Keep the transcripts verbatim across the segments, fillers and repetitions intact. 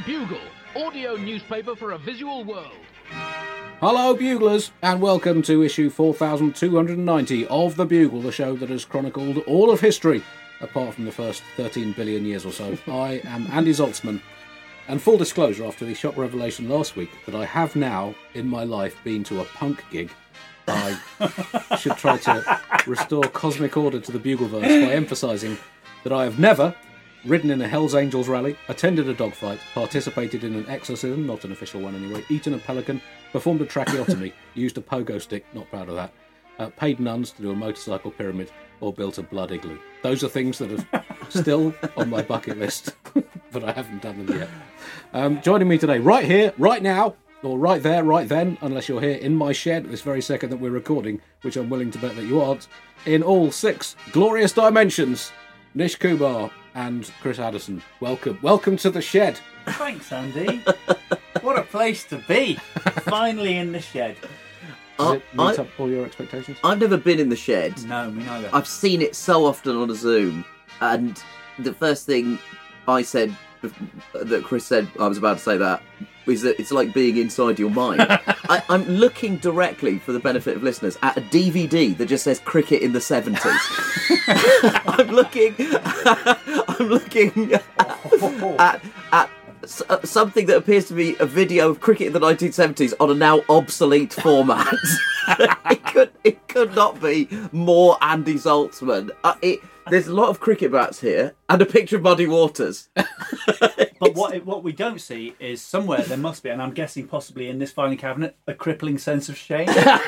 Bugle, audio newspaper for a visual world. Hello, Buglers, and welcome to issue four thousand two hundred ninety of The Bugle, the show that has chronicled all of history, apart from the first thirteen billion years or so. I am Andy Zaltzman, and full disclosure, after the shock revelation last week that I have now, in my life, been to a punk gig, I should try to restore cosmic order to the Bugleverse by emphasising that I have never ridden in a Hells Angels rally, attended a dogfight, participated in an exorcism, not an official one anyway, eaten a pelican, performed a tracheotomy, used a pogo stick, not proud of that, uh, paid nuns to do a motorcycle pyramid, or built a blood igloo. Those are things that are still on my bucket list, but I haven't done them yet. Um, joining me today, right here, right now, or right there, right then, unless you're here in my shed at this very second that we're recording, which I'm willing to bet that you aren't, in all six glorious dimensions, Nish Kumar and Chris Addison. Welcome. Welcome to the shed. Thanks, Andy. What a place to be. Finally in the shed. Does Uh, it meet I- up all your expectations? I've never been in the shed. No, me neither. I've seen it so often on a Zoom, and the first thing I said that Chris said I was about to say that is that it's like being inside your mind. I, I'm looking directly, for the benefit of listeners, at a D V D that just says cricket in the seventies. I'm looking, I'm looking at at s- uh, something that appears to be a video of cricket in the nineteen seventies on a now obsolete format. it could it could not be more Andy Zaltzman. Uh, it, there's a lot of cricket bats here and a picture of Muddy Waters. But what what we don't see is somewhere there must be, and I'm guessing possibly in this filing cabinet, a crippling sense of shame.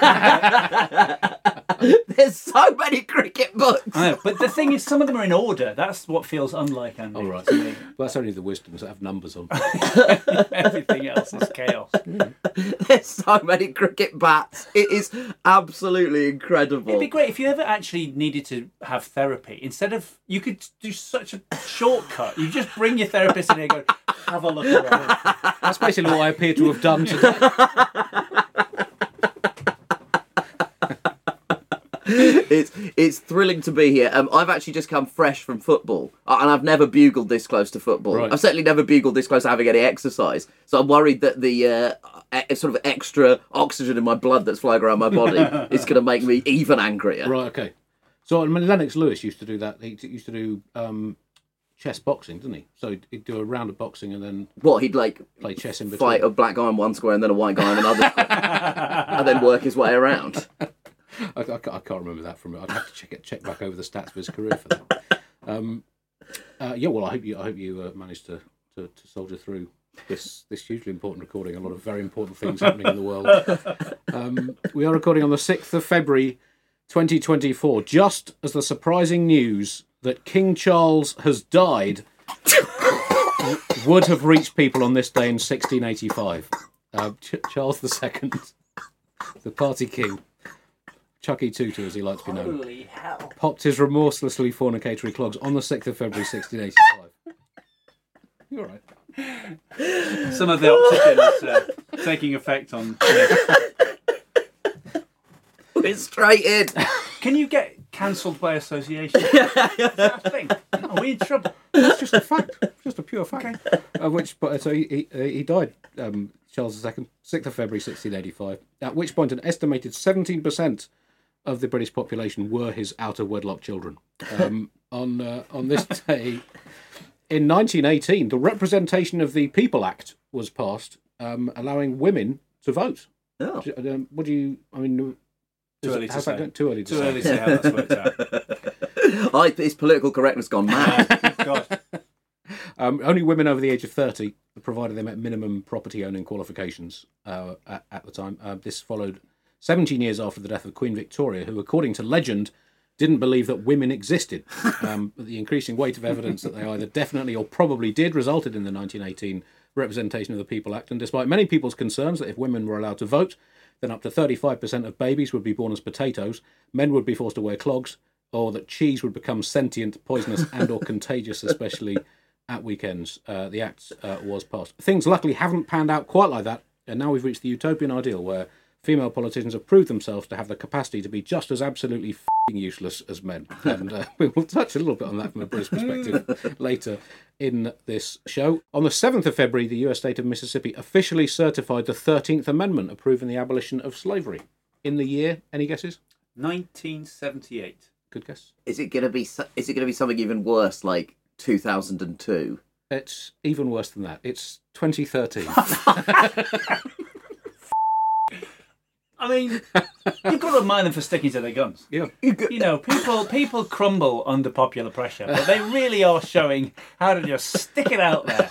There's so many cricket books. I know, but the thing is, some of them are in order. That's what feels unlike Andy. Oh, right. To me. Well, that's only the wisdoms that have numbers on. Everything else is chaos. There's so many cricket bats. It is absolutely incredible. It'd be great if you ever actually needed to have therapy. Instead of, you could do such a shortcut. You just bring your therapist in here and go, have a look around. That's basically what I appear to have done today. it's it's thrilling to be here. Um, I've actually just come fresh from football, uh, and I've never bugled this close to football. Right. I've certainly never bugled this close to having any exercise. So I'm worried that the uh, e- sort of extra oxygen in my blood that's flying around my body is going to make me even angrier. Right, okay. So, I mean, Lennox Lewis used to do that. He t- used to do um, chess boxing, didn't he? So he'd, he'd do a round of boxing and then What, he'd like play chess in between. fight a black guy in one square and then a white guy in another square, and then work his way around. I, I, can't- I can't remember that from. I'd have to check it, check back over the stats of his career for that. Um, uh, yeah, well, I hope you, I hope you uh, managed to, to, to soldier through this this hugely important recording. A lot of very important things happening in the world. Um, we are recording on the sixth of February, twenty twenty-four, just as the surprising news that King Charles has died would have reached people on this day in sixteen eighty-five. Uh, Ch- Charles the Second, the party king. Chucky Tutu, as he likes to be known, Holy hell. popped his remorselessly fornicatory clogs on the sixth of February, sixteen eighty-five. You all right? Some of the oxygen is uh, taking effect on... We're straight in. Can you get cancelled by association? Is that a thing? Are we in trouble? That's just a fact, just a pure fact. Uh, which, but so he he, he died, um, Charles the Second, sixth of February, sixteen eighty-five. At which point, an estimated seventeen percent of the British population were his out of wedlock children. Um, on uh, on this day, in nineteen eighteen, the Representation of the People Act was passed, um, allowing women to vote. Oh. Um, what do you? I mean, Too is early it- to how's say. that going? Too early to Too say. early to say how that's worked out. I, his political correctness gone mad. God. Um, only women over the age of thirty, provided they met minimum property owning qualifications uh, at, at the time. Uh, this followed seventeen years after the death of Queen Victoria, who, according to legend, didn't believe that women existed. Um, but the increasing weight of evidence that they either definitely or probably did resulted in the nineteen eighteen Representation of the People Act. And despite many people's concerns that if women were allowed to vote, then up to thirty-five percent of babies would be born as potatoes, men would be forced to wear clogs, or that cheese would become sentient, poisonous and or contagious, especially at weekends, uh, the Act uh, was passed. Things luckily haven't panned out quite like that, and now we've reached the utopian ideal where female politicians have proved themselves to have the capacity to be just as absolutely f***ing useless as men. And uh, we will touch a little bit on that from a British perspective later in this show. On the seventh of February, the U S state of Mississippi officially certified the thirteenth Amendment, approving the abolition of slavery. In the year, any guesses? nineteen seventy-eight. Good guess. Is it gonna be? so- Is it gonna be something even worse, like two thousand two? It's even worse than that. It's twenty thirteen. I mean, you've got to admire them for sticking to their guns. Yeah. You know, people people crumble under popular pressure, but they really are showing how to just stick it out there.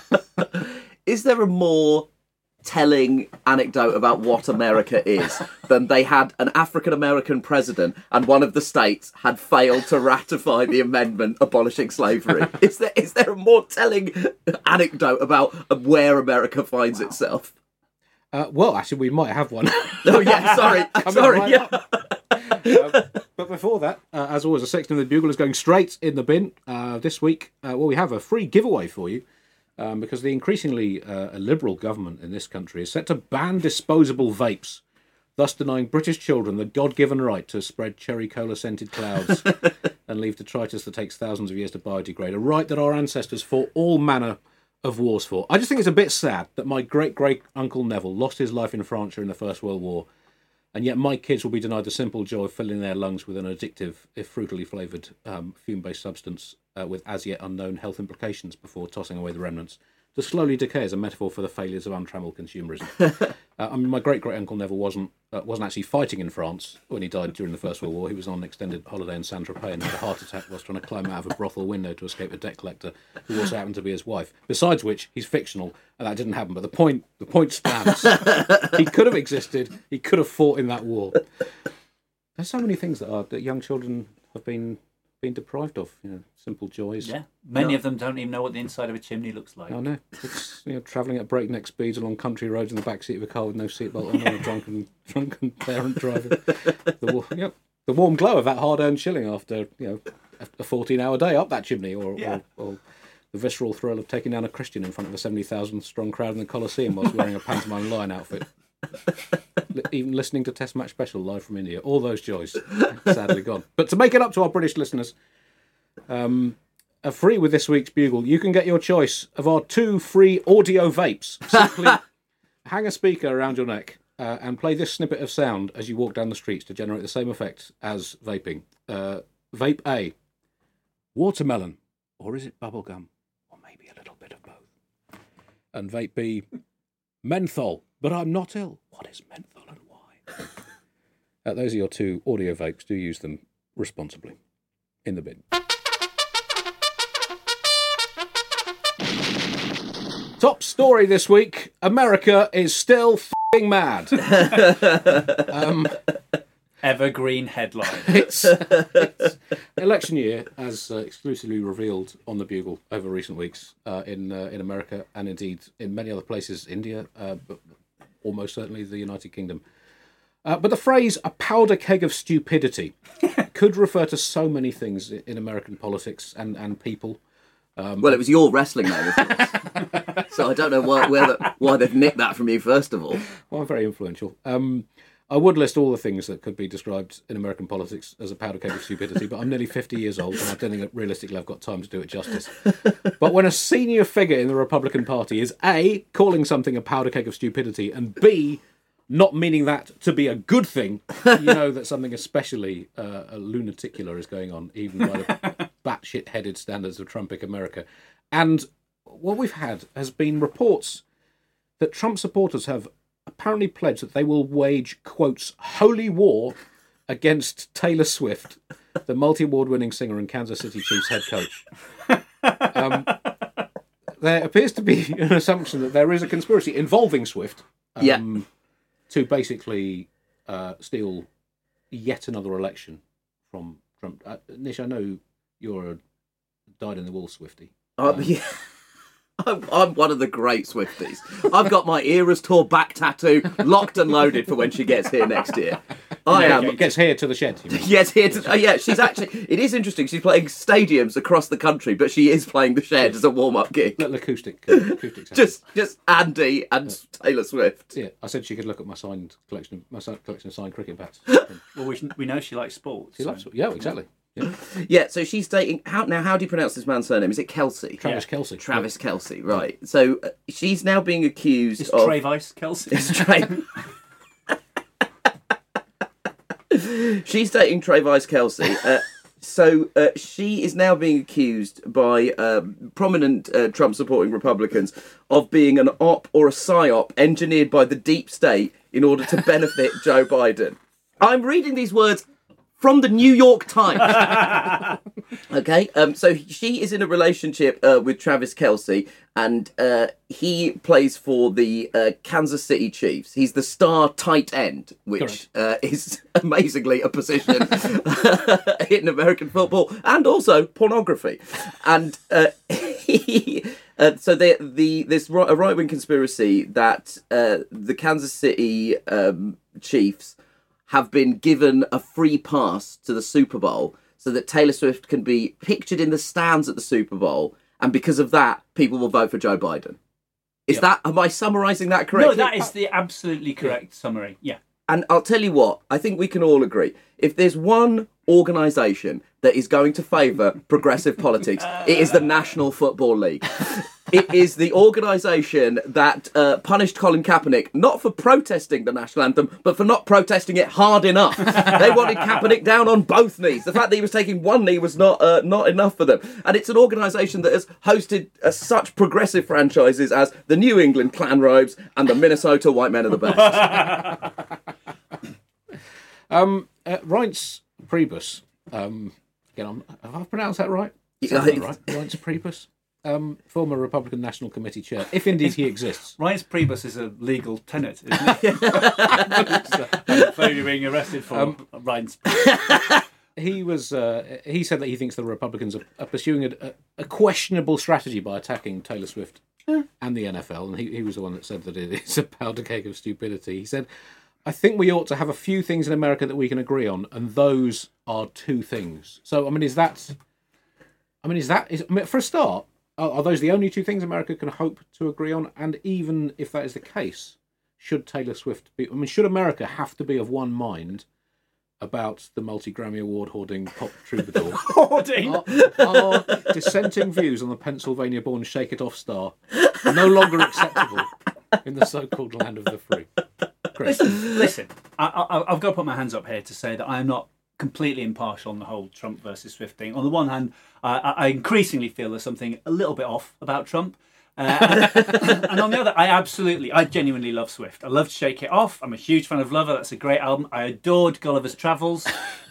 Is there a more telling anecdote about what America is than they had an African American president and one of the states had failed to ratify the amendment abolishing slavery? Is there is there a more telling anecdote about where America finds itself? Uh, well, actually, we might have one. Oh yeah, sorry, Coming sorry. right Yeah. Uh, but before that, uh, as always, a section of the Bugle is going straight in the bin. Uh, this week, uh, well, we have a free giveaway for you. Um, because the increasingly uh, liberal government in this country is set to ban disposable vapes, thus denying British children the God-given right to spread cherry cola-scented clouds and leave detritus that takes thousands of years to biodegrade, a right that our ancestors fought all manner of wars for. I just think it's a bit sad that my great-great-uncle Neville lost his life in France during the First World War, and yet my kids will be denied the simple joy of filling their lungs with an addictive, if frutily flavoured, um, fume-based substance uh, with as yet unknown health implications before tossing away the remnants, to slowly decay as a metaphor for the failures of untrammeled consumerism. uh, I mean, my great-great-uncle Neville wasn't uh, wasn't actually fighting in France when he died during the First World War. He was on an extended holiday in Saint-Tropez and had a heart attack whilst trying to climb out of a brothel window to escape a debt collector who also happened to be his wife. Besides which, he's fictional, and that didn't happen. But the point the point stands. He could have existed. He could have fought in that war. There's so many things that are that young children have been been deprived of. You know, simple joys. Yeah, many No. of them don't even know what the inside of a chimney looks like. Oh no, it's you know travelling at breakneck speeds along country roads in the backseat of a car with no seatbelt on, and a drunken drunken parent driving. The, wa- yep, the warm glow of that hard-earned shilling after you know a fourteen-hour day up that chimney, or, Yeah. or, or the visceral thrill of taking down a Christian in front of a seventy thousand strong crowd in the Colosseum whilst wearing a pantomime lion outfit. Li- Even listening to Test Match Special live from India, all those joys sadly gone. But to make it up to our British listeners, um, are free with this week's Bugle, you can get your choice of our two free audio vapes. Simply hang a speaker around your neck uh, and play this snippet of sound as you walk down the streets to generate the same effect as vaping. Uh, vape A, watermelon, or is it bubblegum, or maybe a little bit of both. And vape B, menthol, but I'm not ill. What is menthol and why? uh, those are your two audio vapes. Do use them responsibly. In the bin. Top story this week: America is still f***ing mad. um, Evergreen headline. it's, it's election year, as uh, exclusively revealed on the Bugle over recent weeks uh, in uh, in America and indeed in many other places, India, uh, but almost certainly the United Kingdom. Uh, but the phrase "a powder keg of stupidity" could refer to so many things in American politics and, and people. Um, Well, it was your wrestling name, of course. So I don't know why, where the, why they've nicked that from you, first of all. Well, I'm very influential. Um, I would list all the things that could be described in American politics as a powder keg of stupidity, but I'm nearly fifty years old, and I don't think that realistically I've got time to do it justice. But when a senior figure in the Republican Party is A, calling something a powder keg of stupidity, and B, not meaning that to be a good thing, you know that something especially uh, lunaticular is going on, even by the batshit-headed standards of Trumpic America. And what we've had has been reports that Trump supporters have apparently pledged that they will wage, quotes, holy war against Taylor Swift, the multi-award winning singer and Kansas City Chiefs head coach. Um, there appears to be an assumption that there is a conspiracy involving Swift um, Yeah. to basically uh, steal yet another election from Trump. Uh, Nish, I know you're a dyed-in-the-wool Swiftie. Um, yeah. I'm, I'm one of the great Swifties. I've got my Eras Tour back tattoo locked and loaded for when she gets here next year. I Yeah, am. okay. Gets here to the shed. You mean? Yes, here to, uh, yeah, she's actually. It is interesting. She's playing stadiums across the country, but she is playing the Shed as a warm-up gig. Little acoustic. Uh, acoustic sound. Just, just Andy and Taylor Swift. Yeah, I said she could look at my signed collection, of, my si- collection of signed cricket bats. Well, we, we know she likes sports. She so- loves it. Yeah, exactly. Yeah. Yeah, so she's dating. How now? How do you pronounce this man's surname? Is it Kelsey? Travis Yeah. Kelsey. Travis Kelsey, right? So uh, she's now being accused It's of. Travis Kelsey. It's Tra- She's dating Travis Kelsey. Uh, so uh, she is now being accused by um, prominent uh, Trump-supporting Republicans of being an op or a psyop engineered by the deep state in order to benefit Joe Biden. I'm reading these words from the New York Times. Okay, um, so she is in a relationship uh, with Travis Kelsey, and uh, he plays for the uh, Kansas City Chiefs. He's the star tight end, which uh, is amazingly a position in American football and also pornography. And uh, he, uh, so the the this ri- a right wing conspiracy that uh, the Kansas City um, Chiefs have been given a free pass to the Super Bowl so that Taylor Swift can be pictured in the stands at the Super Bowl, and because of that, people will vote for Joe Biden. Is Yep. that, am I summarising that correctly? No, that is the absolutely correct summary. Yeah. And I'll tell you what, I think we can all agree. If there's one organisation that is going to favour progressive politics, it is the National Football League. It is the organisation that uh, punished Colin Kaepernick, not for protesting the national anthem, but for not protesting it hard enough. They wanted Kaepernick down on both knees. The fact that he was taking one knee was not uh, not enough for them. And it's an organisation that has hosted uh, such progressive franchises as the New England Clan Robes and the Minnesota White Men are the best. Um, uh, Reince Priebus. Um, again, I'm, have I pronounced that right? Yeah, Sounds I- right. Reince Priebus. Um, former Republican National Committee chair, if indeed he exists. Reince Priebus is a legal tenant, isn't he? I'm afraid you're being arrested for Um, Reince. He was. Uh, he said that he thinks the Republicans are, are pursuing a, a, a questionable strategy by attacking Taylor Swift and the N F L, and he, he was the one that said that it is a powder keg of stupidity. He said, "I think we ought to have a few things in America that we can agree on, and those are two things." So, I mean, is that? I mean, is that? Is, I mean, for a start, are, are those the only two things America can hope to agree on? And even if that is the case, should Taylor Swift be? I mean, should America have to be of one mind about the multi-Grammy Award hoarding pop troubadour? Hoarding. Are, are dissenting views on the Pennsylvania-born Shake It Off star no longer acceptable in the so-called land of the free? Chris. Listen, listen I, I, I've got to put my hands up here to say that I am not completely impartial on the whole Trump versus Swift thing. On the one hand, I, I increasingly feel there's something a little bit off about Trump. Uh, and, and on the other, I absolutely, I genuinely love Swift. I loved Shake It Off. I'm a huge fan of Lover. That's a great album. I adored Gulliver's Travels.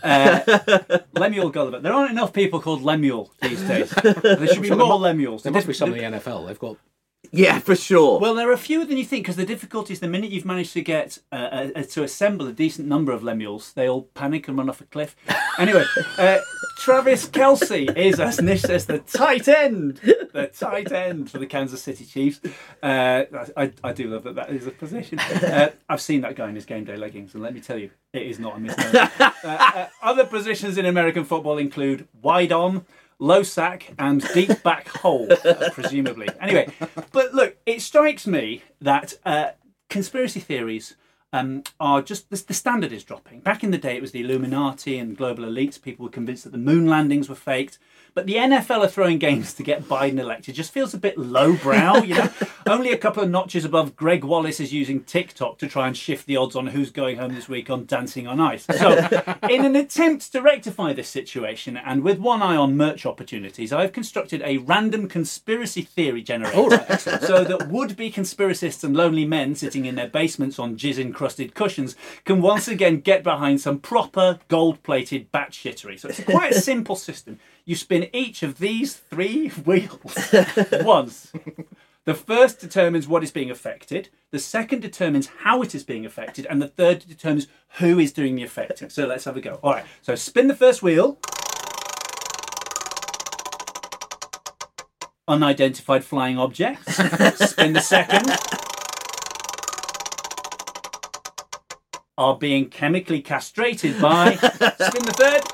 Uh, Lemuel Gulliver. There aren't enough people called Lemuel these days. There should be more Lemuels. There must be some in the N F L. They've got Yeah, for sure. Well, there are fewer than you think, because the difficulty is the minute you've managed to get uh, uh, to assemble a decent number of Lemuels, they all panic and run off a cliff. Anyway, uh, Travis Kelsey is, as Nish says, the tight end, the tight end for the Kansas City Chiefs. Uh, I, I do love that that is a position. Uh, I've seen that guy in his game day leggings, and let me tell you, it is not a misnomer. uh, uh, other positions in American football include wide on, low sack and deep back hole, uh, presumably. Anyway, but look, it strikes me that uh, conspiracy theories um, are just, the, the standard is dropping. Back in the day, it was the Illuminati and global elites. People were convinced that the moon landings were faked. But the N F L are throwing games to get Biden elected. Just feels a bit lowbrow, you know. Only a couple of notches above Greg Wallace is using TikTok to try and shift the odds on who's going home this week on Dancing on Ice. So, in an attempt to rectify this situation, and with one eye on merch opportunities, I've constructed a random conspiracy theory generator. Oh, right, excellent. So that would-be conspiracists and lonely men sitting in their basements on jizz-encrusted cushions can once again get behind some proper gold-plated batshittery. So it's quite a simple system. You spin each of these three wheels once. The first determines what is being affected. The second determines how it is being affected. And the third determines who is doing the affecting. So let's have a go. All right. So spin the first wheel. Unidentified flying objects. Spin the second. are being chemically castrated by, spin the third,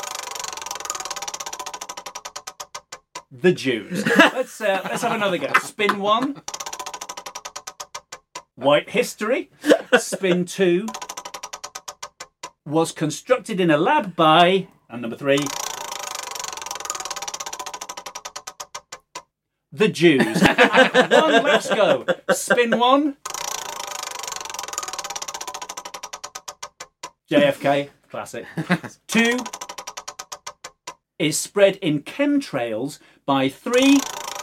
the Jews. Let's, uh, let's have another go. Spin one, white history. Spin two, was constructed in a lab by, and number three, the Jews. One last go. Spin one. J F K, classic. Two is spread in chemtrails by three.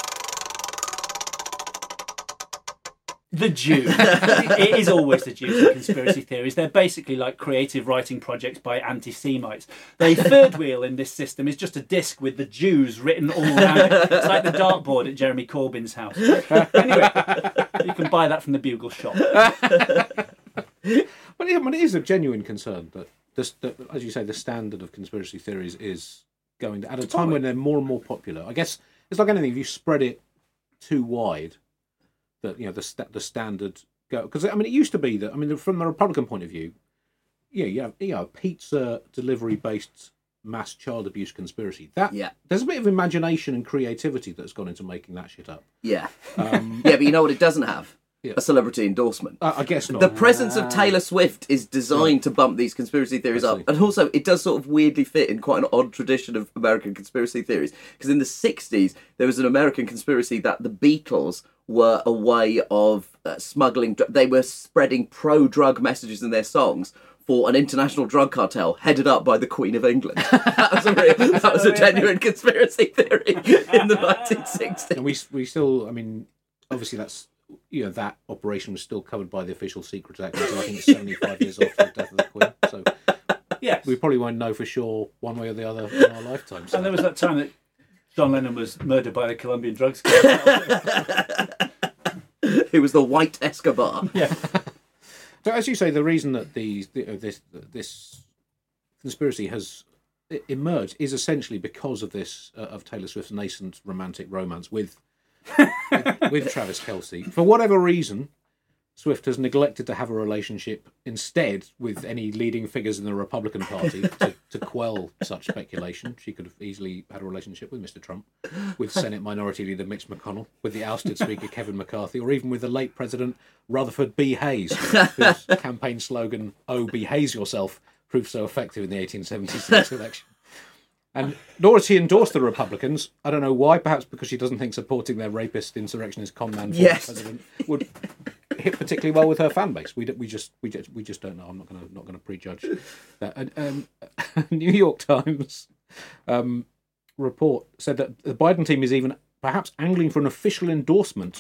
The Jews. It is always the Jews in conspiracy theories. They're basically like creative writing projects by anti-Semites. The third wheel in this system is just a disc with the Jews written all around it. It's like the dartboard at Jeremy Corbyn's house. Anyway, you can buy that from the Bugle shop. Well, yeah, but it is a genuine concern that, this, that, as you say, the standard of conspiracy theories is going to, at a time when they're more and more popular. I guess it's like anything, if you spread it too wide, that, you know, the st- the standard go, because I mean, it used to be that, I mean, from the Republican point of view, yeah, you have, you know, pizza delivery based mass child abuse conspiracy. That Yeah. There's a bit of imagination and creativity that's gone into making that shit up. Yeah. Um, Yeah, but you know what it doesn't have? Yeah. A celebrity endorsement. I, I guess not. The presence of Taylor Swift is designed to bump these conspiracy theories I up. see. And also, it does sort of weirdly fit in quite an odd tradition of American conspiracy theories. Because in the sixties, there was an American conspiracy that the Beatles were a way of uh, smuggling... dr- They were spreading pro-drug messages in their songs for an international drug cartel headed up by the Queen of England. That was a, real, that was a genuine conspiracy theory in the nineteen sixties. And we we still, I mean, obviously that's, you know, that operation was still covered by the Official Secrets Act until I think it's seventy-five years after the death of the Queen. So Yes. we probably won't know for sure one way or the other in our lifetime. So. And there was that time that John Lennon was murdered by the Colombian drugs cartel. It was the White Escobar. Yeah. So as you say, the reason that these the, uh, this this conspiracy has e- emerged is essentially because of this uh, of Taylor Swift's nascent romantic romance with with, with Travis Kelce. For whatever reason, Swift has neglected to have a relationship instead with any leading figures in the Republican Party to, to quell such speculation. She could have easily had a relationship with Mister Trump, with Senate Minority Leader Mitch McConnell, with the ousted Speaker Kevin McCarthy, or even with the late President Rutherford B. Hayes, whose campaign slogan, "Oh, behave yourself," proved so effective in the eighteen seventy-six election. And nor has she endorsed the Republicans. I don't know why, perhaps because she doesn't think supporting their rapist insurrectionist conman for Yes. president would hit particularly well with her fan base. We, d- we just we just we just don't know. I'm not going to not going to prejudge that. And, um, New York Times um, report said that the Biden team is even perhaps angling for an official endorsement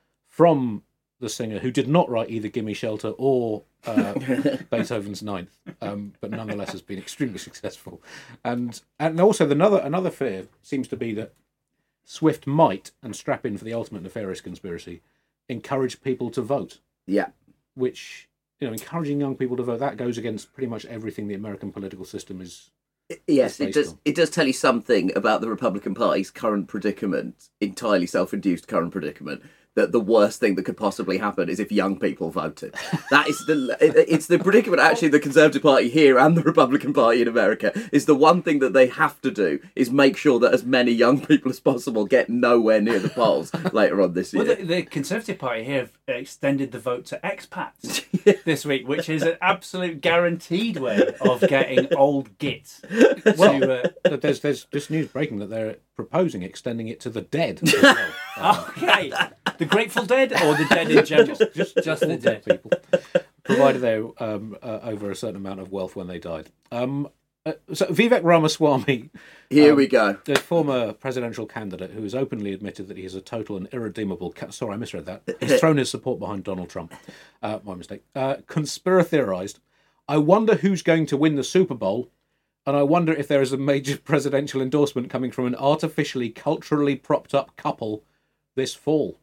from the singer, who did not write either "Gimme Shelter" or uh, Beethoven's Ninth, um, but nonetheless has been extremely successful. And and also another another fear seems to be that Swift might, and strap in for the ultimate nefarious conspiracy, encourage people to vote. Yeah. Which, you know, encouraging young people to vote, that goes against pretty much everything the American political system is. Yes, is it does. on. It does tell you something about the Republican Party's current predicament, entirely self-induced current predicament. That the worst thing that could possibly happen is if young people voted. That is the. it- It's the predicament. Actually, the Conservative Party here and the Republican Party in America is the one thing that they have to do is make sure that as many young people as possible get nowhere near the polls later on this year. Well, the, the Conservative Party here have extended the vote to expats this week, which is an absolute guaranteed way of getting old gits. Well, to, uh, But there's there's just news breaking that they're proposing extending it to the dead as well. Um, okay, the Grateful Dead or the dead in general? just Just the all dead. people, provided they're um, uh, over a certain amount of wealth when they died. Um, uh, so Vivek Ramaswamy, Here um, we go. the former presidential candidate who has openly admitted that he is a total and irredeemable... Ca- Sorry, I misread that. He's thrown his support behind Donald Trump. Uh, my mistake. Uh, conspira theorised, "I wonder who's going to win the Super Bowl, and I wonder if there is a major presidential endorsement coming from an artificially, culturally propped up couple this fall."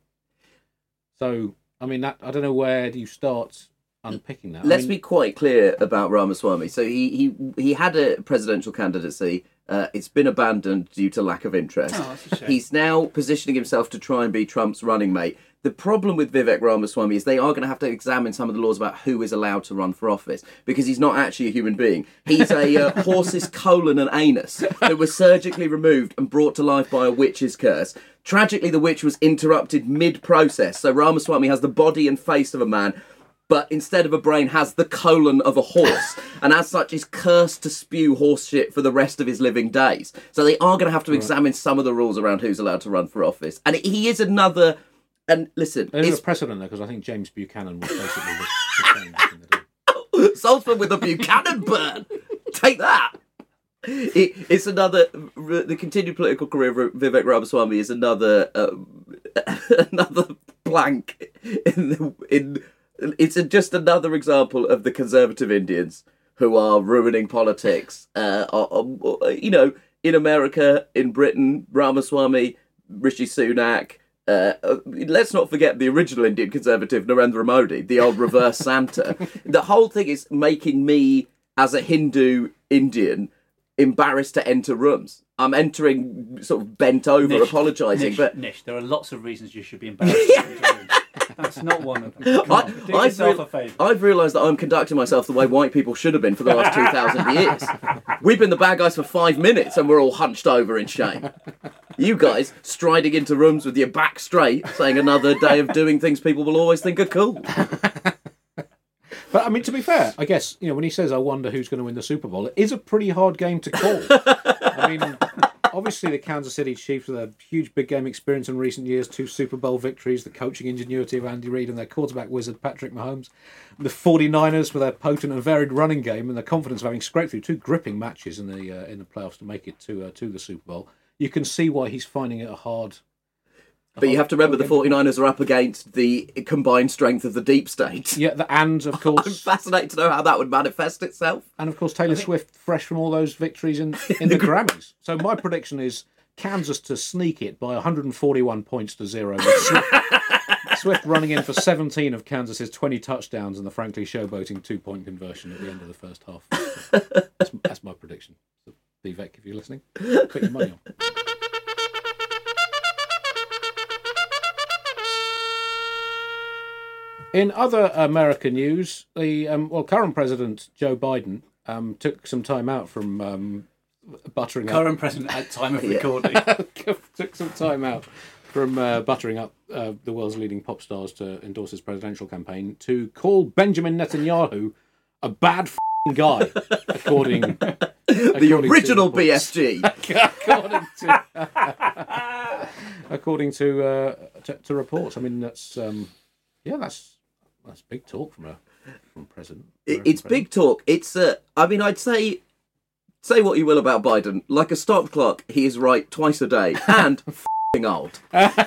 So, I mean, that I don't know where do you start unpicking that. I Let's mean, be quite clear about Ramaswamy. So he he he had a presidential candidacy. Uh, it's been abandoned due to lack of interest. Oh, that's a shame. He's now positioning himself to try and be Trump's running mate. The problem with Vivek Ramaswamy is they are going to have to examine some of the laws about who is allowed to run for office, because he's not actually a human being. He's a uh, horse's colon and anus that was surgically removed and brought to life by a witch's curse. Tragically, the witch was interrupted mid-process, so Ramaswamy has the body and face of a man, but instead of a brain has the colon of a horse, and as such is cursed to spew horse shit for the rest of his living days. So they are going to have to examine some of the rules around who's allowed to run for office. And he is another... And listen... There's a precedent there, because I think James Buchanan was basically the, the same back in the day. Salzburg with a Buchanan burn! Take that! It, it's another... The continued political career of Vivek Ramaswamy is another... Um, another blank in the... in. It's a, just another example of the conservative Indians who are ruining politics. Uh, are, are, you know, in America, in Britain, Ramaswamy, Rishi Sunak. Uh, let's not forget the original Indian conservative, Narendra Modi, the old reverse Santa. The whole thing is making me, as a Hindu Indian, embarrassed to enter rooms. I'm entering sort of bent over, Nish, apologising. Nish, but Nish, there are lots of reasons you should be embarrassed to enter rooms. That's not one of them. Come on, do I've, yourself real- a favour. I've realised that I'm conducting myself the way white people should have been for the last two thousand years. We've been the bad guys for five minutes and we're all hunched over in shame. You guys striding into rooms with your back straight, saying another day of doing things people will always think are cool. But, I mean, to be fair, I guess, you know, when he says, I wonder who's going to win the Super Bowl, it is a pretty hard game to call. I mean, obviously the Kansas City Chiefs with a huge big game experience in recent years, two Super Bowl victories, the coaching ingenuity of Andy Reid and their quarterback wizard, Patrick Mahomes. The 49ers with their potent and varied running game and the confidence of having scraped through two gripping matches in the uh, in the playoffs to make it to uh, to the Super Bowl. You can see why he's finding it a hard... But you have to remember the 49ers are up against the combined strength of the deep state. Yeah, the, and of course... I'm fascinated to know how that would manifest itself. And of course Taylor Swift, fresh from all those victories in, in the Grammys. So my prediction is Kansas to sneak it by one hundred forty-one points to zero. With Swift, Swift running in for seventeen of Kansas's twenty touchdowns and the frankly showboating two-point conversion at the end of the first half. That's, that's my prediction. So, Vivek, if you're listening, put your money on. In other American news, the um, well, current President Joe Biden um, took some time out from um, buttering Current up. Current President at time of recording. Took some time out from uh, buttering up uh, the world's leading pop stars to endorse his presidential campaign to call Benjamin Netanyahu a bad f***ing guy, according the according original to B S G. according to according to, uh, to to reports. I mean, that's um, yeah, that's. That's big talk from a from president. It, it's president. Big talk. It's uh, I mean, I'd say say what you will about Biden. Like a stop clock, he is right twice a day and f***ing old.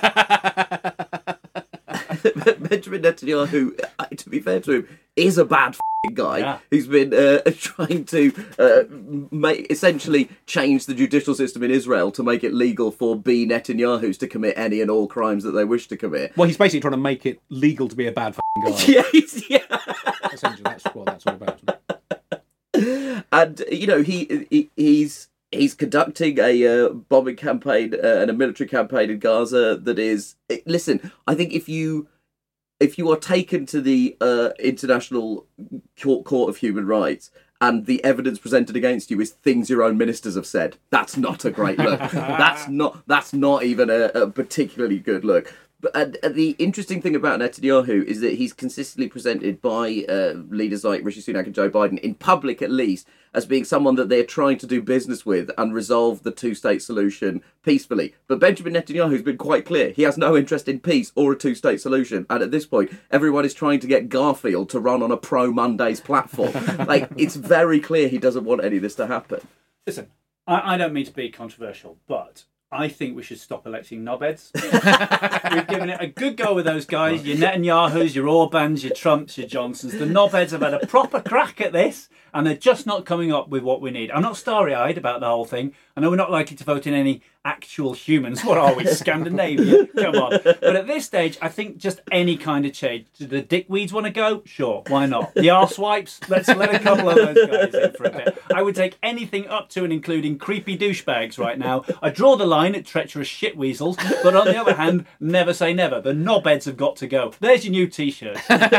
Benjamin Netanyahu, to be fair to him, is a bad f***ing guy yeah. who's been uh, trying to uh, make, essentially change the judicial system in Israel to make it legal for B Netanyahus to commit any and all crimes that they wish to commit. Well, he's basically trying to make it legal to be a bad f***ing guy. Yeah, he's, yeah. Essentially, that's what that's all about. And you know, he, he he's. He's conducting a uh, bombing campaign uh, and a military campaign in Gaza that is... Listen, I think if you if you are taken to the uh, International Court, Court of Human Rights and the evidence presented against you is things your own ministers have said, that's not a great look. that's not that's not even a, a particularly good look. But uh, the interesting thing about Netanyahu is that he's consistently presented by uh, leaders like Rishi Sunak and Joe Biden, in public at least, as being someone that they're trying to do business with and resolve the two-state solution peacefully. But Benjamin Netanyahu's been quite clear. He has no interest in peace or a two-state solution. And at this point, everyone is trying to get Garfield to run on a pro-Mondays platform. Like, it's very clear he doesn't want any of this to happen. Listen, I, I don't mean to be controversial, but... I think we should stop electing knobheads. We've given it a good go with those guys, your Netanyahus, your Orbans, your Trumps, your Johnsons. The knobheads have had a proper crack at this, and they're just not coming up with what we need. I'm not starry-eyed about the whole thing. I know we're not likely to vote in any actual humans. What are we, Scandinavia? Come on. But at this stage, I think just any kind of change. Do the dickweeds want to go? Sure, why not? The arsewipes? Let's let a couple of those guys in for a bit. I would take anything up to and including creepy douchebags right now. I draw the line at treacherous shit weasels, but on the other hand, never say never. The knobheads have got to go. There's your new T-shirt.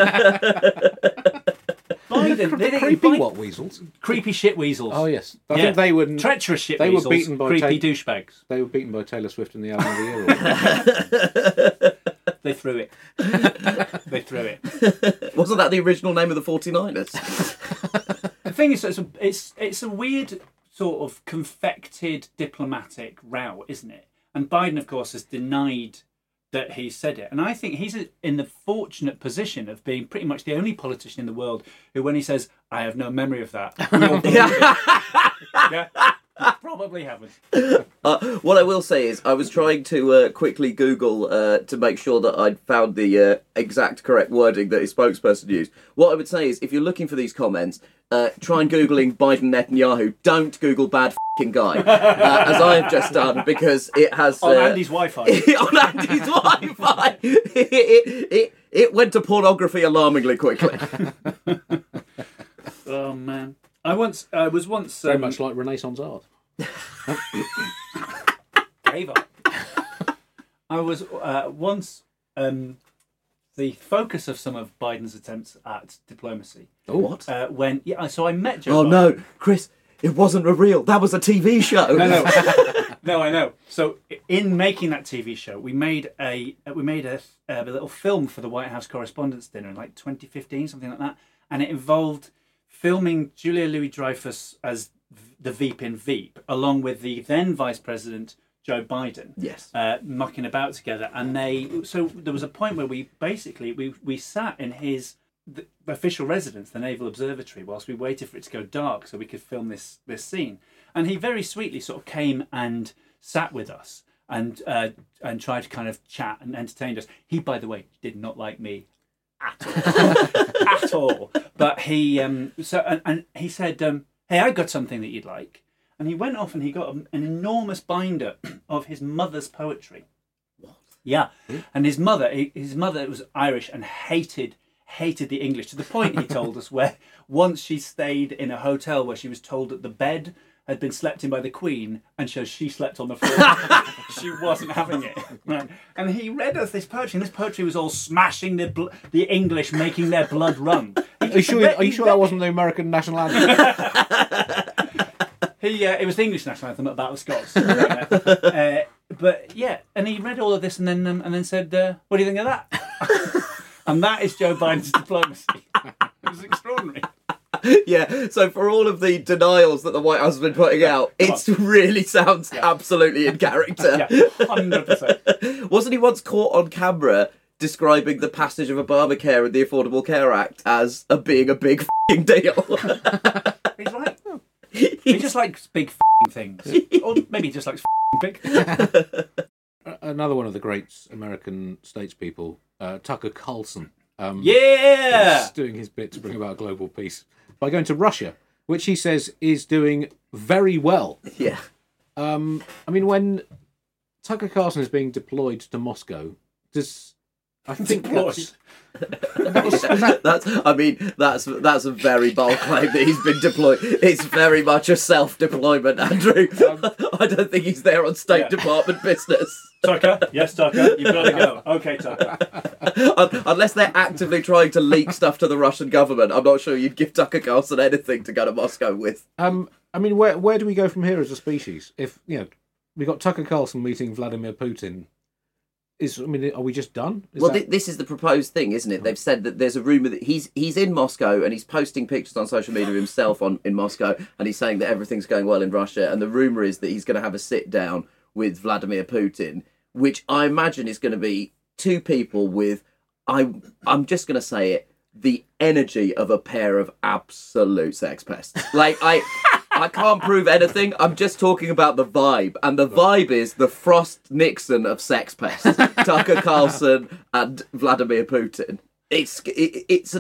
Biden, they, they, Creepy Biden, what weasels? creepy shit weasels. Oh yes, I Yeah. think they were Treacherous shit they were weasels. beaten by creepy Ta- douchebags. they were beaten by Taylor Swift in the album of the year. Or They threw it. They threw it. Wasn't that the original name of the forty-niners? The thing is, it's a, it's it's a weird sort of confected diplomatic row, isn't it? And Biden, of course, has denied that he said it. And I think he's in the fortunate position of being pretty much the only politician in the world who, when he says, "I have no memory of that," we all believe it. Yeah, you probably haven't. Uh, what I will say is, I was trying to uh, quickly Google uh, to make sure that I'd found the uh, exact correct wording that his spokesperson used. What I would say is, if you're looking for these comments, uh, try and Googling Biden Netanyahu. Don't Google bad f***ing guy, uh, as I have just done, because it has... Uh, On Andy's Wi-Fi. on Andy's Wi-Fi. it, it, it, it went to pornography alarmingly quickly. Oh, man. I once, I was once... very um, much like Renaissance art. gave up. I was uh, once um, the focus of some of Biden's attempts at diplomacy. Oh, What? Uh, when yeah, so I met Joe. Oh Biden. no, Chris, it wasn't a real. That was a T V show. No, no, no, I know. So in making that T V show, we made a we made a, a little film for the White House Correspondents' Dinner in like twenty fifteen, something like that, and it involved filming Julia Louis-Dreyfus as the Veep in Veep, along with the then Vice President Joe Biden. Yes. Uh, mucking about together, and they. So there was a point where we basically we we sat in his the official residence, the Naval Observatory, whilst we waited for it to go dark so we could film this this scene. And he very sweetly sort of came and sat with us and uh, and tried to kind of chat and entertain us. He, by the way, did not like me at all, at all. But he um so and, and he said, um, "Hey, I got something that you'd like." And he went off and he got an enormous binder of his mother's poetry. What? Yeah, and his mother, his mother was Irish and hated hated the English to the point, he told us, where once she stayed in a hotel where she was told that the bed had been slept in by the Queen, and so she slept on the floor. She wasn't having it. Right? And he read us this poetry, and this poetry was all smashing the bl- the English, making their blood run. He Are you sure? read- Are you he sure read- that wasn't the American national anthem? He, uh, it was the English national anthem at Battle of Scots. uh, but yeah, and he read all of this and then um, and then said, uh, "What do you think of that?" And that is Joe Biden's diplomacy. It was extraordinary. Yeah, so for all of the denials that the White House has been putting out, it really sounds absolutely in character. Yeah, one hundred percent. Wasn't he once caught on camera describing the passage of Obamacare and the Affordable Care Act as a being a big f***ing deal? He's right. He just likes big f***ing things. Or maybe he just likes f***ing big. Another one of the great American statespeople, uh, Tucker Carlson. Um, Yeah! is doing his bit to bring about global peace by going to Russia, which he says is doing very well. Yeah. Um, I mean, when Tucker Carlson is being deployed to Moscow, does I think Deployed. that's, that was, was that, That's, I mean, that's that's a very bold claim that he's been deployed. It's very much a self-deployment, Andrew. I don't think he's there on State Yeah. Department business. Tucker? Yes, Tucker. You've got to go. Okay, Tucker. Un- Unless they're actively trying to leak stuff to the Russian government, I'm not sure you'd give Tucker Carlson anything to go to Moscow with. um, I mean, where where do we go from here as a species? If you know, we got Tucker Carlson meeting Vladimir Putin. Is I mean, are we just done? Is Well, that- thi- this is the proposed thing, isn't it? They've said that there's a rumour that he's he's in Moscow and he's posting pictures on social media of himself on in Moscow, and he's saying that everything's going well in Russia. And the rumour is that he's going to have a sit down with Vladimir Putin, which I imagine is going to be two people with, I I'm just going to say it, the energy of a pair of absolute sex pests. Like I. I can't prove anything. I'm just talking about the vibe. And the vibe is the Frost Nixon of sex pests. Tucker Carlson and Vladimir Putin. It's it, it's an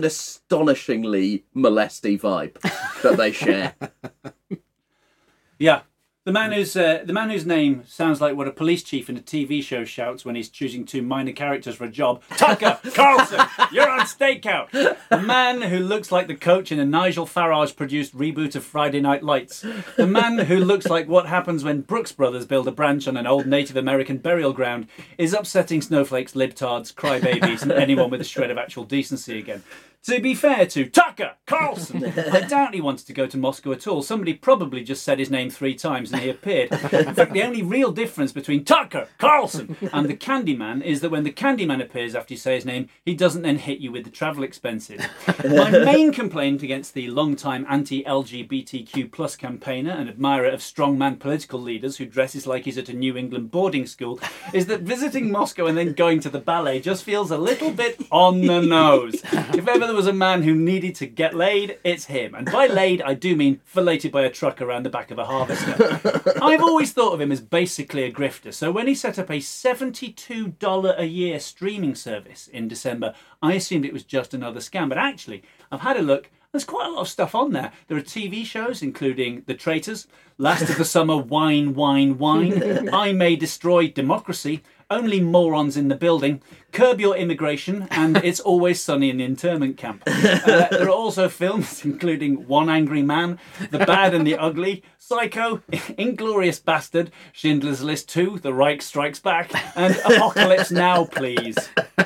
astonishingly molesty vibe that they share. Yeah. The man whose uh, the man whose name sounds like what a police chief in a T V show shouts when he's choosing two minor characters for a job. Tucker Carlson, you're on stakeout. The man who looks like the coach in a Nigel Farage-produced reboot of Friday Night Lights. The man who looks like what happens when Brooks Brothers build a branch on an old Native American burial ground is upsetting snowflakes, libtards, crybabies, and anyone with a shred of actual decency again. To be fair to Tucker Carlson, I doubt he wanted to go to Moscow at all. Somebody probably just said his name three times and he appeared. In fact, the only real difference between Tucker Carlson and the Candyman is that when the Candyman appears after you say his name, he doesn't then hit you with the travel expenses. My main complaint against the long-time anti-L G B T Q plus campaigner and admirer of strongman political leaders who dresses like he's at a New England boarding school is that visiting Moscow and then going to the ballet just feels a little bit on the nose. If ever there was a man who needed to get laid, it's him. And by laid, I do mean filleted by a truck around the back of a harvester. I've always thought of him as basically a grifter. So when he set up a seventy-two dollars a year streaming service in December, I assumed it was just another scam. But actually, I've had a look. There's quite a lot of stuff on there. There are T V shows, including The Traitors, Last of the Summer, Wine, Wine, Wine, I May Destroy Democracy, Only Morons in the Building, Curb Your Immigration, and It's Always Sunny in the Internment Camp. Uh, there are also films including One Angry Man, The Bad and the Ugly, Psycho, Inglourious Bastard, Schindler's List two, The Reich Strikes Back, and Apocalypse Now, Please.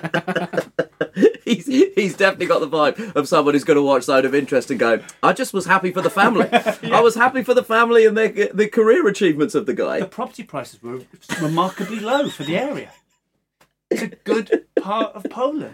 He's, he's definitely got the vibe of someone who's going to watch Zone of Interest and go, I just was happy for the family. yeah. I was happy for the family and the, the career achievements of the guy. The property prices were remarkably low for the area. It's a good part of Poland.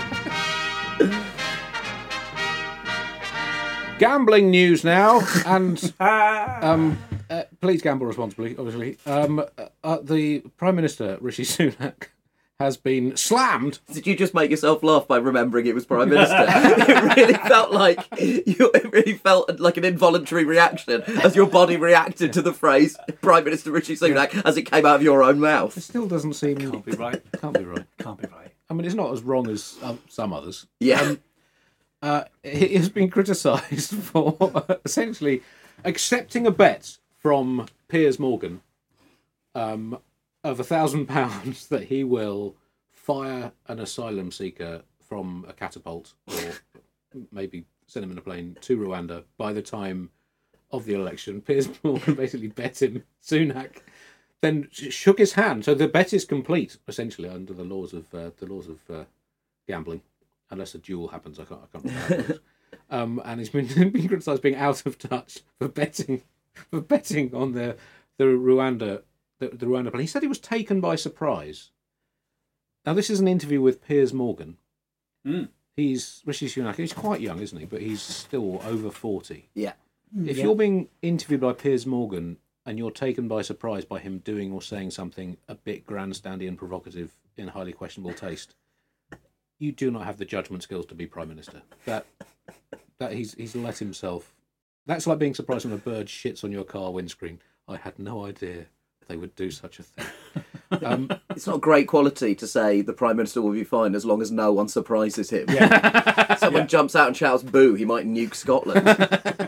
Gambling news now, and um, uh, please gamble responsibly, obviously. Um, uh, the Prime Minister, Rishi Sunak, has been slammed. Did you just make yourself laugh by remembering it was Prime Minister? It really felt like you. It really felt like an involuntary reaction as your body reacted to the phrase Prime Minister Rishi Sunak as it came out of your own mouth. It still doesn't seem. Can't be right. Can't be right. Can't be right. I mean, it's not as wrong as um, some others. Yeah. Um, uh, it has been criticised for uh, essentially accepting a bet from Piers Morgan um, of a thousand pounds that he will fire an asylum seeker from a catapult or maybe send him in a plane to Rwanda by the time of the election. Piers Morgan basically bet him. Sunak then shook his hand. So the bet is complete, essentially, under the laws of uh, the laws of uh, gambling, unless a duel happens. I can't. I can't remember how it works. Um, and he's been been criticised as being out of touch for betting for betting on the the Rwanda the, the Rwanda plane. He said he was taken by surprise. Now this is an interview with Piers Morgan. Mm. He's Rishi Sunak. He's quite young, isn't he? But he's still over forty. Yeah. If yeah. you're being interviewed by Piers Morgan and you're taken by surprise by him doing or saying something a bit grandstandy and provocative in highly questionable taste, you do not have the judgment skills to be Prime Minister. That that he's he's let himself. That's like being surprised when a bird shits on your car windscreen. I had no idea they would do such a thing. Um, It's not great quality to say the Prime Minister will be fine as long as no one surprises him. Yeah. Someone Yeah. jumps out and shouts boo, he might nuke Scotland.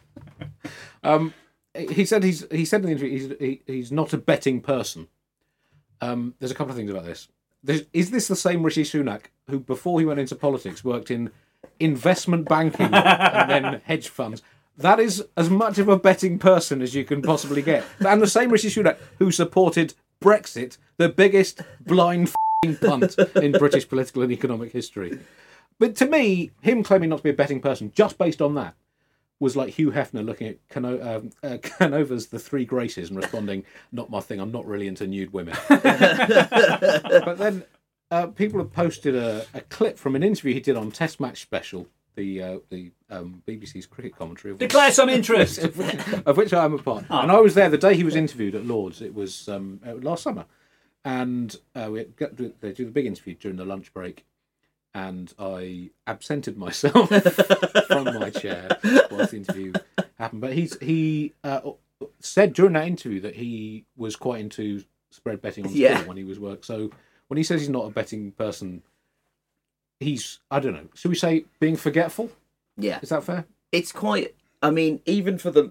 um, he said he's he said in the interview he's he, he's not a betting person. Um, there's a couple of things about this. There's, is this the same Rishi Sunak who, before he went into politics, worked in investment banking and then hedge funds? That is as much of a betting person as you can possibly get. And the same Rishi Sunak who supported Brexit, the biggest blind f***ing punt in British political and economic history. But to me, him claiming not to be a betting person, just based on that, was like Hugh Hefner looking at Cano- um, uh, Canova's The Three Graces and responding, not my thing, I'm not really into nude women. But then uh, people have posted a, a clip from an interview he did on Test Match Special, the uh, the um, B B C's cricket commentary. Of which, Declare some interest. of, which, of which I am a part. Oh. And I was there the day he was interviewed at Lord's. It was um, last summer. And uh, we had, they did a big interview during the lunch break. And I absented myself from my chair whilst the interview happened. But he's, he uh, said during that interview that he was quite into spread betting on yeah. sport when he was work. So when he says he's not a betting person, he's, I don't know, should we say being forgetful? Yeah. Is that fair? It's quite, I mean, even for the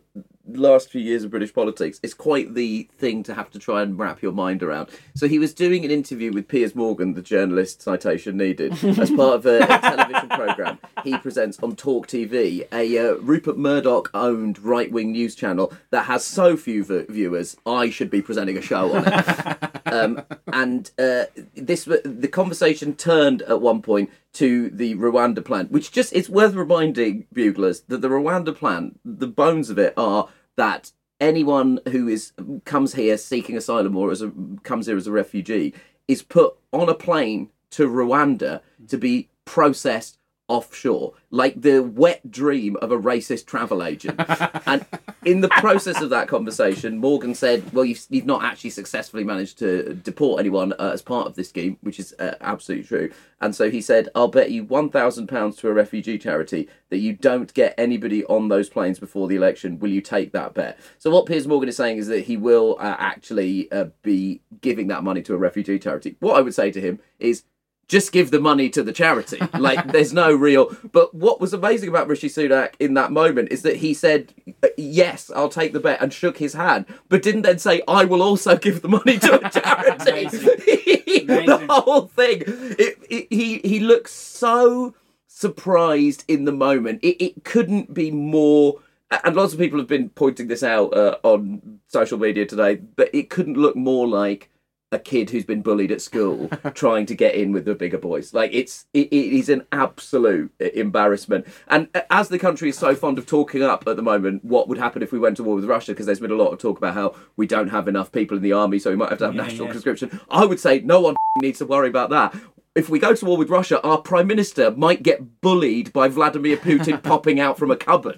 last few years of British politics, it's quite the thing to have to try and wrap your mind around. So he was doing an interview with Piers Morgan, the journalist citation needed, as part of a, a television programme he presents on Talk T V, a uh, Rupert Murdoch-owned right-wing news channel that has so few v- viewers, I should be presenting a show on it. um, and uh, this the conversation turned at one point to the Rwanda plan, which just, it's worth reminding buglers that the Rwanda plan, the bones of it are that anyone who is comes here seeking asylum or as a, comes here as a refugee is put on a plane to Rwanda to be processed offshore, like the wet dream of a racist travel agent. And in the process of that conversation, Morgan said, well, you've, you've not actually successfully managed to deport anyone uh, as part of this scheme, which is uh, absolutely true. And so he said, I'll bet you one thousand pounds to a refugee charity that you don't get anybody on those planes before the election. Will you take that bet? So what Piers Morgan is saying is that he will uh, actually uh, be giving that money to a refugee charity. What I would say to him is, just give the money to the charity. Like, there's no real... But what was amazing about Rishi Sunak in that moment is that he said, yes, I'll take the bet, and shook his hand, but didn't then say, I will also give the money to a charity. Amazing. The whole thing. It, it, he, he looks so surprised in the moment. It, it couldn't be more... And lots of people have been pointing this out uh, on social media today, but it couldn't look more like a kid who's been bullied at school trying to get in with the bigger boys. Like, it's it, it is an absolute embarrassment. And as the country is so fond of talking up at the moment what would happen if we went to war with Russia, because there's been a lot of talk about how we don't have enough people in the army, so we might have to have Yeah, national yeah. conscription. I would say no one needs to worry about that. If we go to war with Russia, our Prime Minister might get bullied by Vladimir Putin popping out from a cupboard.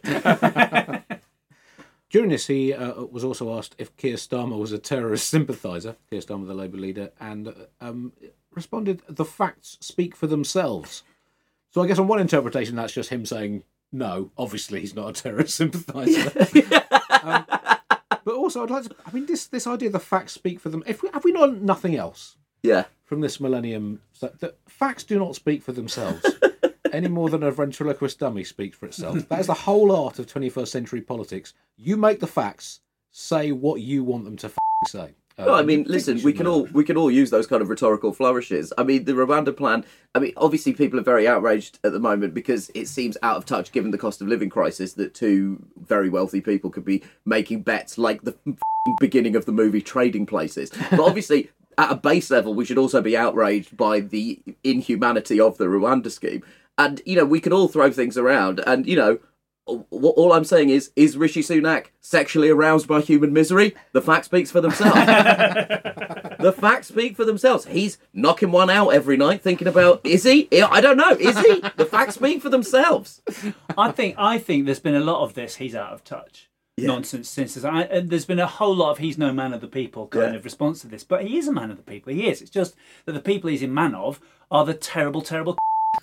During this, he uh, was also asked if Keir Starmer was a terrorist sympathiser, Keir Starmer, the Labour leader, and um, responded, the facts speak for themselves. So I guess on one interpretation, that's just him saying, no, obviously he's not a terrorist sympathiser. um, but also, I'd like to, I mean, this this idea the facts speak for them, if we, have we not nothing else Yeah. from this millennium, so that facts do not speak for themselves. Any more than a ventriloquist dummy speaks for itself. That is the whole art of twenty-first century politics. You make the facts say what you want them to f***ing say. Uh, No, I mean, you think listen, should we can know all that. we can all use those kind of rhetorical flourishes. I mean, the Rwanda plan, I mean, obviously people are very outraged at the moment because it seems out of touch, given the cost of living crisis, that two very wealthy people could be making bets like the f***ing beginning of the movie Trading Places. But obviously, at a base level, we should also be outraged by the inhumanity of the Rwanda scheme. And, you know, we can all throw things around. And, you know, all I'm saying is, is Rishi Sunak sexually aroused by human misery? The fact speaks for themselves. The facts speak for themselves. He's knocking one out every night thinking about, is he? I don't know. Is he? The facts speak for themselves. I think I think there's been a lot of this. He's out of touch. Yeah. Nonsense since there's, I, and there's been a whole lot of he's no man of the people kind Yeah. of response to this. But he is a man of the people. He is. It's just that the people he's in man of are the terrible, terrible.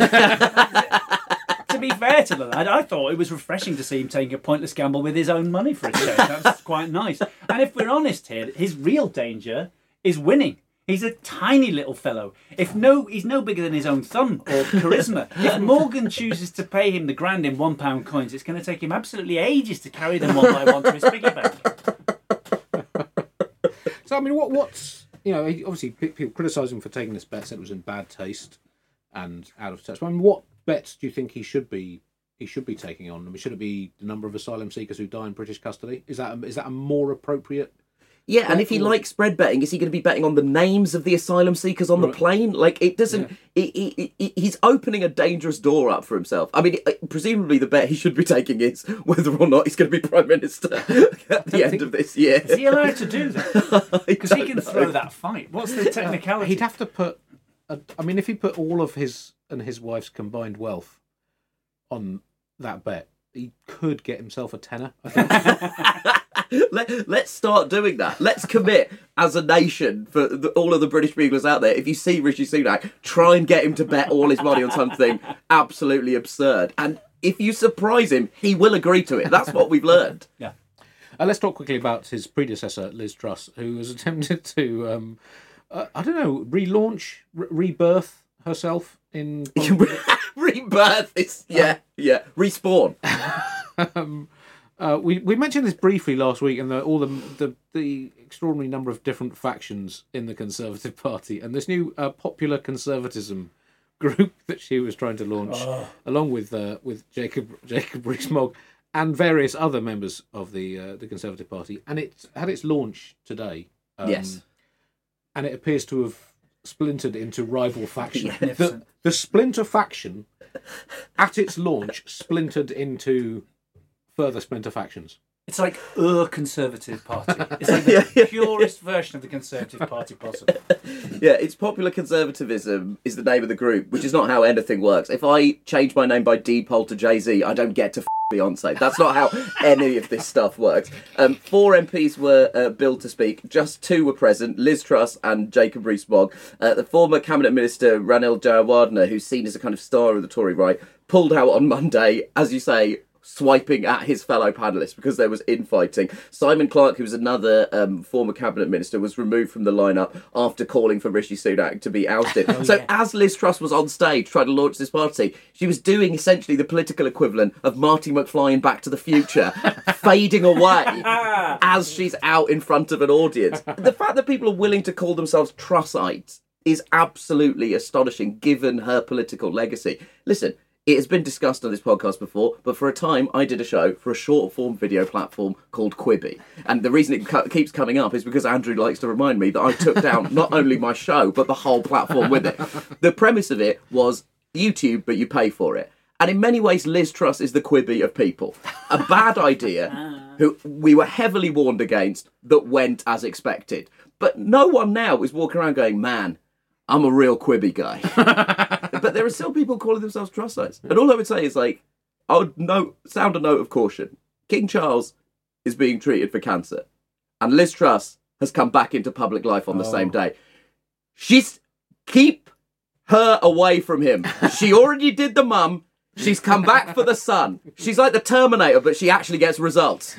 To be fair to the lad, I thought it was refreshing to see him taking a pointless gamble with his own money for a change. That's quite nice. And if we're honest here, his real danger is winning. He's a tiny little fellow. If no, he's no bigger than his own thumb or charisma. If Morgan chooses to pay him the grand in one pound coins, it's going to take him absolutely ages to carry them one by one to his piggy bank. So, I mean, what what's, you know, obviously pe- people criticise him for taking this bet, said it was in bad taste and out of touch. I mean, what bets do you think he should be he should be taking on? I mean, should it be the number of asylum seekers who die in British custody? Is that a, is that a more appropriate? Yeah, and if he Or- likes spread betting, is he going to be betting on the names of the asylum seekers on the Right. plane? Like, it doesn't... He, he, he, he's opening a dangerous door up for himself. I mean, presumably the bet he should be taking is whether or not he's going to be Prime Minister at the end of this year. Is he allowed to do that? Because he don't can know. throw that fight. What's the technicality? He'd have to put. A, I mean, if he put all of his and his wife's combined wealth on that bet, he could get himself a tenner. I think. Let, let's start doing that. Let's commit as a nation for the, all of the British buglers out there. If you see Rishi Sunak, try and get him to bet all his money on something absolutely absurd. And if you surprise him, he will agree to it. That's what we've learned. Yeah. Uh, let's talk quickly about his predecessor, Liz Truss, who has attempted to, um, uh, I don't know, relaunch, re- rebirth herself in. Rebirth is, yeah, yeah. Respawn. um, Uh, we we mentioned this briefly last week, and the, all the, the the extraordinary number of different factions in the Conservative Party, and this new uh, popular conservatism group that she was trying to launch, oh. along with uh, with Jacob Jacob Rees-Mogg and various other members of the uh, the Conservative Party, and it had its launch today. Um, yes, and it appears to have splintered into rival factions. the, the Splinter faction, at its launch, splintered into further splinter factions. It's like a Conservative Party. It's like the yeah, yeah, purest yeah. version of the Conservative Party possible. Yeah, it's popular conservatism is the name of the group, which is not how anything works. If I change my name by D-Pol to Jay-Z, I don't get to f*** Beyonce. That's not how any of this stuff works. Um, four M Ps were uh, billed to speak. Just two were present, Liz Truss and Jacob Rees-Mogg. Uh, the former Cabinet Minister, Ranil Jayawardena, who's seen as a kind of star of the Tory right, pulled out on Monday, as you say, swiping at his fellow panellists because there was infighting. Simon Clarke, who was another um, former cabinet minister, was removed from the lineup after calling for Rishi Sunak to be ousted. Oh, so yeah. as Liz Truss was on stage trying to launch this party, she was doing essentially the political equivalent of Marty McFly in Back to the Future, fading away as she's out in front of an audience. The fact that people are willing to call themselves Trussites is absolutely astonishing given her political legacy. Listen, it has been discussed on this podcast before, but for a time I did a show for a short-form video platform called Quibi. And the reason it co- keeps coming up is because Andrew likes to remind me that I took down not only my show, but the whole platform with it. The premise of it was YouTube, but you pay for it. And in many ways, Liz Truss is the Quibi of people. A bad idea, who we were heavily warned against, that went as expected. But no one now is walking around going, man, I'm a real Quibi guy. But there are still people calling themselves Trussites. And all I would say is, like, I would note, sound a note of caution. King Charles is being treated for cancer. And Liz Truss has come back into public life on the oh. same day. She's... Keep her away from him. She already did the mum. She's come back for the son. She's like the Terminator, but she actually gets results.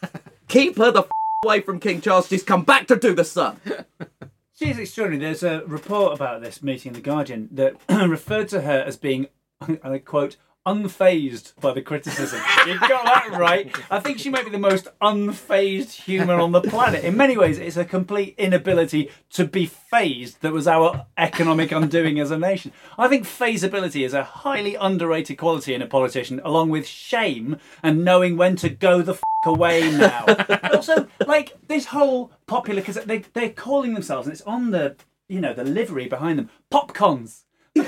Keep her the f- away from King Charles. She's come back to do the son. She's extraordinary. There's a report about this meeting in The Guardian that referred to her as being, and I quote, unfazed by the criticism. You got that right. I think she might be the most unfazed human on the planet. In many ways, it's a complete inability to be phased that was our economic undoing as a nation. I think phasability is a highly underrated quality in a politician, along with shame and knowing when to go the f*** away now. Also, like, this whole popular... because they, they're calling themselves, and it's on the, you know, the livery behind them, popcons.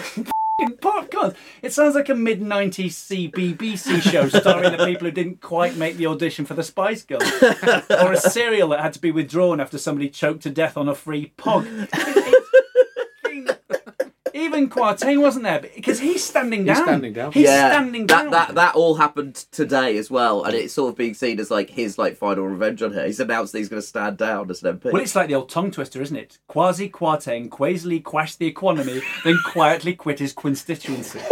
Popcorn. It sounds like a mid nineties C B B C show starring the people who didn't quite make the audition for the Spice Girls, or a serial that had to be withdrawn after somebody choked to death on a free pog. Even Kwarteng wasn't there because he's standing down. He's standing down. He's yeah, standing that, down. That that all happened today as well, and it's sort of being seen as like his like final revenge on her. He's announced that he's going to stand down as an M P. Well, it's like the old tongue twister, isn't it? Kwasi Kwarteng quasily quashed the economy, then quietly quit his constituency.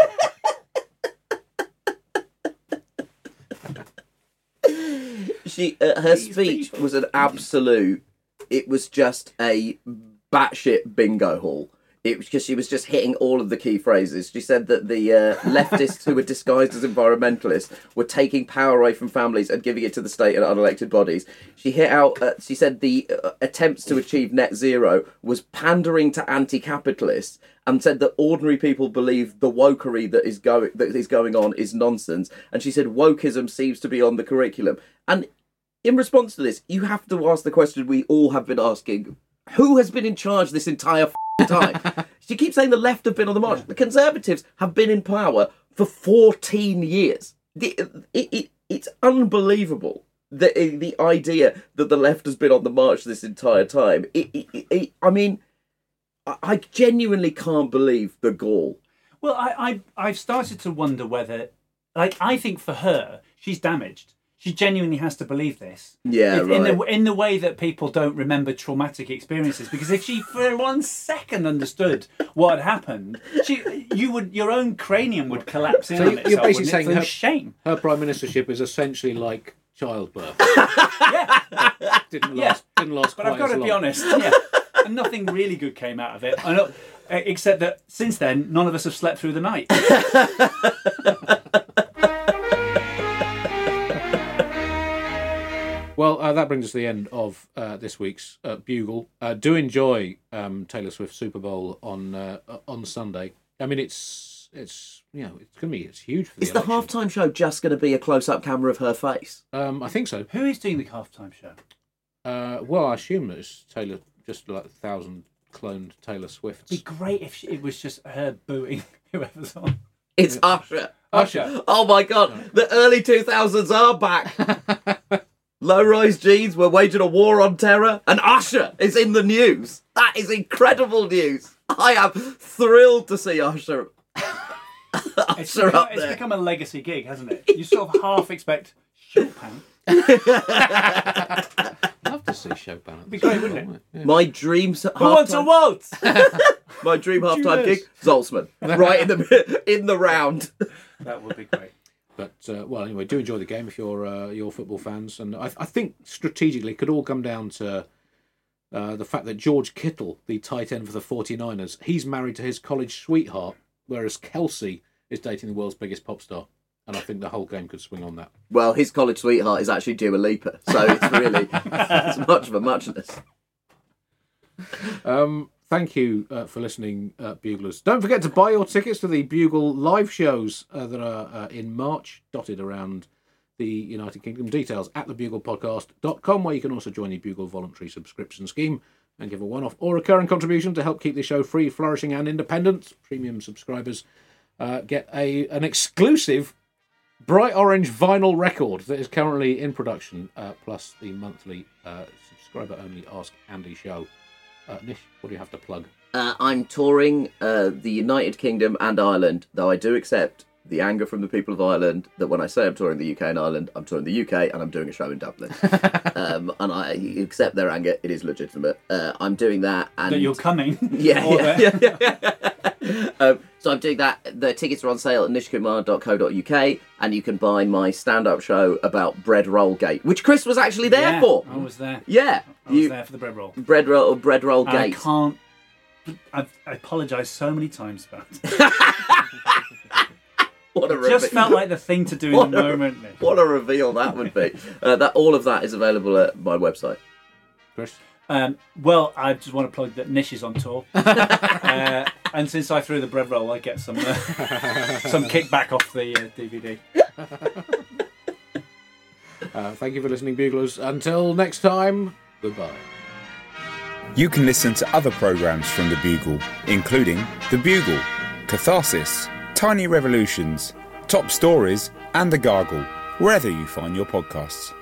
She uh, her These speech people. was an absolute. It was just a batshit bingo hall. It, because she was just hitting all of the key phrases. She said that the uh, leftists who were disguised as environmentalists were taking power away from families and giving it to the state and unelected bodies. She hit out, uh, she said the uh, attempts to achieve net zero was pandering to anti-capitalists, and said that ordinary people believe the wokery that is, go- that is going on is nonsense. And she said wokeism seems to be on the curriculum. And in response to this, you have to ask the question we all have been asking, who has been in charge this entire f- time? She keeps saying the left have been on the march. The Conservatives have been in power for fourteen years. The, it, it, it's unbelievable, the, the idea that the left has been on the march this entire time. It, it, it, I mean, I genuinely can't believe the gall. Well, I, I, I've started to wonder whether, like, I think for her, she's damaged. She genuinely has to believe this. Yeah, in, right. In the, in the way that people don't remember traumatic experiences. Because if she for one second understood what had happened, she, you would, your own cranium would collapse in so on you're itself. You're basically saying her, shame. her prime ministership is essentially like childbirth. Yeah. Didn't last, yeah. didn't last But quite I've got as to long. be honest, yeah, and nothing really good came out of it. I know, except that since then, none of us have slept through the night. Well, uh, that brings us to the end of uh, this week's uh, Bugle. Uh, do enjoy um, Taylor Swift's Super Bowl on uh, on Sunday. I mean, it's it's you know it's going to be it's huge for the Is the election. halftime show just going to be a close-up camera of her face? Um, I think so. Who is doing the halftime show? Uh, well, I assume it's Taylor, just like a thousand cloned Taylor Swifts. It'd be great if she, it was just her booing whoever's on. It's Usher. Usher. Oh my God, the early two thousands are back. Low-rise jeans, we're waging a war on terror, and Usher is in the news. That is incredible news. I am thrilled to see Usher. It's, Usher become, up it's there. become a legacy gig, hasn't it? You sort of half expect Chopin. I'd love to see Chopin. It'd be great, wouldn't it? Yeah. My dreams. Who wants a waltz? My dream halftime Judas. gig, Zoltzman, right in the in the round. That would be great. But uh, well, anyway, do enjoy the game if you're uh, you're football fans, and I, I think strategically it could all come down to uh, the fact that George Kittle, the tight end for the forty-niners, he's married to his college sweetheart, whereas Kelsey is dating the world's biggest pop star, and I think the whole game could swing on that. Well, his college sweetheart is actually Dua Lipa, so it's really it's much of a muchness. Um, thank you uh, for listening, uh, Buglers. Don't forget to buy your tickets to the Bugle live shows uh, that are uh, in March, dotted around the United Kingdom. Details at the bugle podcast dot com, where you can also join the Bugle voluntary subscription scheme and give a one-off or recurring contribution to help keep the show free, flourishing and independent. Premium subscribers uh, get a an exclusive bright orange vinyl record that is currently in production, uh, plus the monthly uh, subscriber-only Ask Andy show. Uh, Nish, what do you have to plug? Uh, I'm touring uh, the United Kingdom and Ireland, though I do accept the anger from the people of Ireland that when I say I'm touring the U K and Ireland, I'm touring the U K and I'm doing a show in Dublin. um, and I accept their anger; it is legitimate. Uh, I'm doing that, and That you're coming. yeah, Or yeah, there. yeah, yeah, yeah. um, so I'm doing that. The tickets are on sale at nishkumar dot co dot uk, and you can buy my stand-up show about bread roll gate, which Chris was actually there Yeah, for. I was there. Yeah, I was you there for the bread roll. bread roll bread roll And I gate. can't. I've, I apologise so many times about it. What a It just reveal. felt like the thing to do in What the a- moment. Nick. What a reveal that would be. Uh, that all of that is available at my website. Chris? Um, well, I just want to plug that Nish is on tour, uh, and since I threw the bread roll, I get some uh, some kickback off the uh, D V D. Uh, thank you for listening, Buglers. Until next time, goodbye. You can listen to other programmes from The Bugle, including The Bugle, Catharsis, Tiny Revolutions, Top Stories, and The Gargle, wherever you find your podcasts.